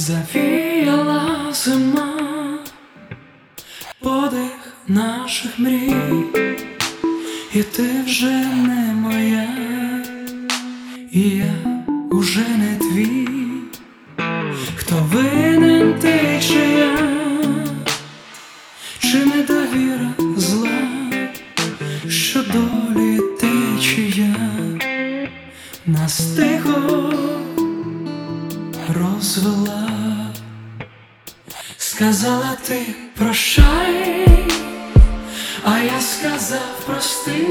Завіяла зима, подих наших мрій, і ти вже не моя, і я уже не твій. Хто винен, ти чи я, чи недовіра зла, що долі течія нас тихо розвела. Сказала ти прощай, а я сказав прости,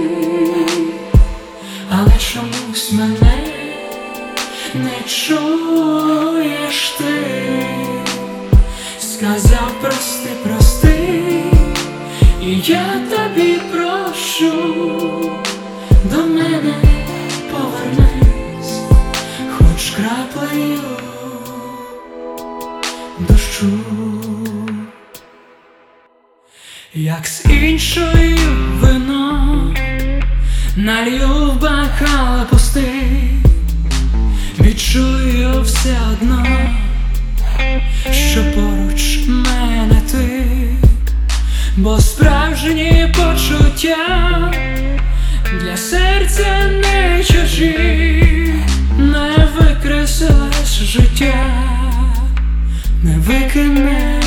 але чомусь мене не чуєш ти. Сказав прости, прости, і я тобі прощу. До мене повернись, хоч краплею дощу. Як з іншою вино налью в бокал пустий, відчую все одно, що поруч мене ти, бо справжні почуття для серця не чужі. Не викреслиш життя, не викинеш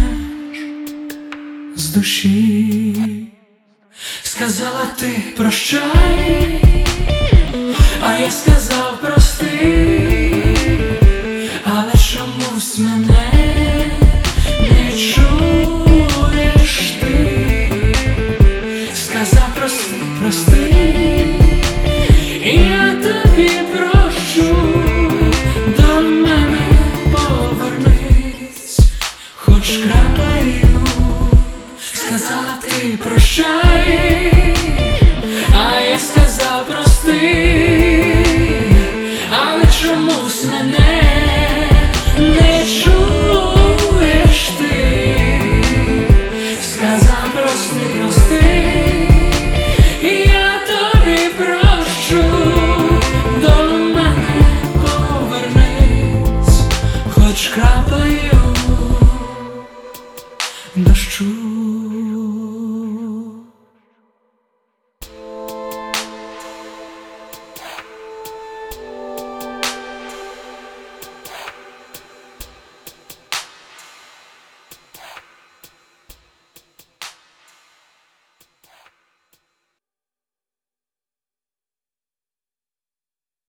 з душі. Сказала ти прощай, а я сказав прости, але чомусь мене не чуєш ти. Сказав прости, прости, і я тобі прощу. До мене повернись, хоч краплею. Сказала ти прощай, а я сказав прости, але чомусь мене не чуєш ти. Сказав прости, прости, і я тобі прощу. До мене повернись, хоч краплею дощу.